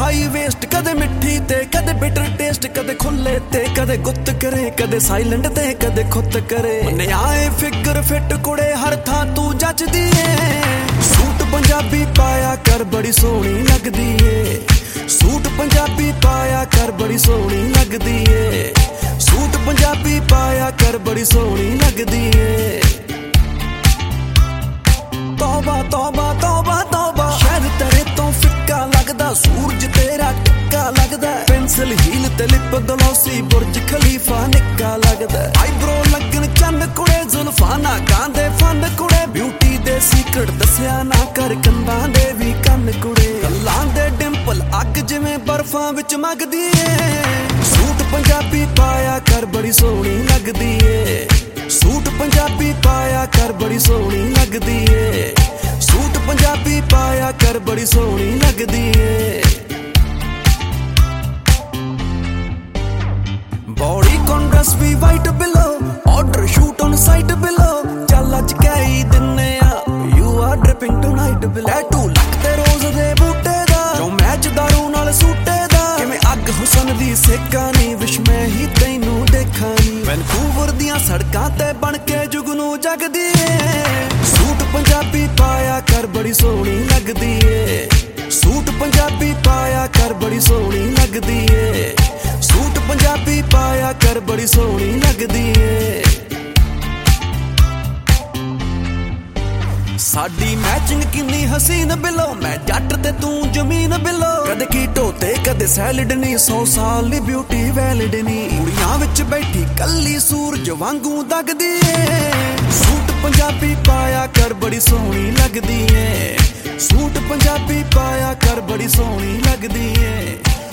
high waist ਕਦੇ ਮਿੱਠੀ ਤੇ ਕਦੇ ਬਿਟਰ ਟੇਸਟ ਕਦੇ ਖੁੱਲੇ ਤੇ ਕਦੇ ਗੁੱਤ ਕਰੇ ਕਦੇ ਸਾਇਲੈਂਟ ਤੇ ਕਦੇ ਖੁੱਤ ਕਰੇ ਨਿਆਏ ਫਿਗਰ ਫਿੱਟ ਕੁੜੇ ਹਰ ਥਾਂ ਤੂੰ ਜੱਚਦੀ ਏ ਸੂਟ ਪੰਜਾਬੀ ਪਾਇਆ ਕਰ ਬੜੀ ਸੋਹਣੀ ਲੱਗਦੀ ਏ ਸੂਟ ਪੰਜਾਬੀ ਪਾਇਆ ਕਰ ਬੜੀ ਸੋਹਣੀ ਲੱਗਦੀ ਏ ਸੂਟ ਪੰਜਾਬੀ ਪਾਇਆ ਕਰ ਬੜੀ ਸੋਹਣੀ ਲੱਗਦੀ ਏ ਤੌਬਾ ਤੌਬਾ ਤੌਬਾ ਤੌਬਾ ਸ਼ਾਇਦ ਤੇਰੇ ਤੋਂ ਫਿੱਕਾ ਲੱਗਦਾ ਸੂਰਜ ਤੇਰਾ ਟਿੱਕਾ ਲੱਗਦਾ ਪੈਨਸਲ ਹੀਲ ਤੇ ਲਿਪ ਗਲੋਸੀ ਬੁਰਜ ਖਲੀਫਾ ਨਿੱਕਾ ਲੱਗਦਾ ਆਈਬ੍ਰੋ ਲੱਗਣ ਚੰਨ ਕੁੜੇ ਜ਼ੁਲਫਾਂ ਨਾ ਗਾਂਦੇ ਫਨ ਕੁੜੇ ਬਿਊਟੀ ਦੇ ਸੀਕ੍ਰੇਟ ਦੱਸਿਆ ਨਾ ਕਰ ਕੰਨਾਂ ਦੇ ਵੀ ਕੰਨ ਕੁੜੇ ਗੱਲਾਂ ਦੇ ਡਿੰਪਲ ਅੱਗ ਜਿਵੇਂ ਬਰਫਾਂ ਵਿੱਚ ਮੱਗਦੀ ਏ ਸੂਟ ਪੰਜਾਬੀ ਪਾਇਆ ਕਰ ਬੜੀ ਸੋਹਣੀ ਲੱਗਦੀ ਏ ਸੂਟ ਪੰਜਾਬੀ ਪਾਇਆ ਕਰ ਬੜੀ ਸੋਹਣੀ ਲੱਗਦੀ ਏ ਸੂਟ ਪੰਜਾਬੀ ਪਾਇਆ ਕਰ ਬੜੀ ਸੋਹਣੀ ਲੱਗਦੀ ਏ ਬੋਡੀ ਕੰਟਰਾਸਟ ਵੀ ਵਾਈਟ ਬਿਲੋ ਆਰਡਰ ਸ਼ੂਟ ਔਨ ਸਾਈਟ ਬਿਲੋ ਚੱਲ ਅੱਜ ਕਹਿ ਦਿੰਨੇ ਆ ਯੂ ਆਰ ਡ੍ਰਿਪਿੰਗ ਟੂਨਾਈਟ ਬਿਲੋ ਟੈਟੂ ਲੱਗਦੇ ਰੋਜ਼ ਦੇ ਬੂਟੇ ਦਾ ਜੋ ਮੈਚ ਦਾਰੂ ਨਾਲ ਸੂਟੇ ਦਾ ਕਿਵੇਂ ਅੱਗ ਹੁਸਨ ਦੀ ਸੇਕਾ ਨਹੀਂ ਵਿਸ਼ ਮੈਂ ਹੀ ਤੈਨੂੰ ਦੇਖਾਂ ਨੀ ਵੈਨਕੂਵਰ ਦੀਆਂ ਸੜਕਾਂ ਤੇ ਬਣ ਕੇ ਜੁਗਨੂ ਜਗਦੀ ਏ ਸੂਟ ਪੰਜਾਬੀ ਪਾਇਆ ਕਰ ਬੜੀ ਸੋਹਣੀ ਲੱਗਦੀ ਏ ਸੂਟ ਪੰਜਾਬੀ ਪਾਇਆ ਕਰ ਬੜੀ ਸੋਹਣੀ ਲੱਗਦੀ ਏ ਸੂਟ ਪੰਜਾਬੀ ਪਾਇਆ ਕਰ ਬੜੀ ਸੋਹਣੀ ਲੱਗਦੀ ਏ ਸਾਡੀ ਮੈਚਿੰਗ ਕਿੰਨੀ ਹਸੀਨ ਬਿਲੋ ਮੈਂ ਜੱਟ ਤੇ ਤੂੰ ਜ਼ਮੀਨ ਬਿਲੋ ਕਦੇ ਕੀਟੋ ਤੇ ਕਦੇ ਸੈਲਡ ਨੀ 100 ਸਾਲ ਦੀ ਬਿਊਟੀ ਵੈਲਿਡ ਨੀ ਕੁੜੀਆਂ ਵਿੱਚ ਬੈਠੀ ਕੱਲੀ ਸੂਰਜ ਵਾਂਗੂ ਦਗਦੀ ਏ ਸੂਟ ਪੰਜਾਬੀ ਪਾਇਆ ਕਰ ਬੜੀ ਸੋਹਣੀ ਲੱਗਦੀ ਏ ਸੂਟ ਪੰਜਾਬੀ ਪਾਇਆ ਕਰ ਬੜੀ ਸੋਹਣੀ ਲੱਗਦੀ ਏ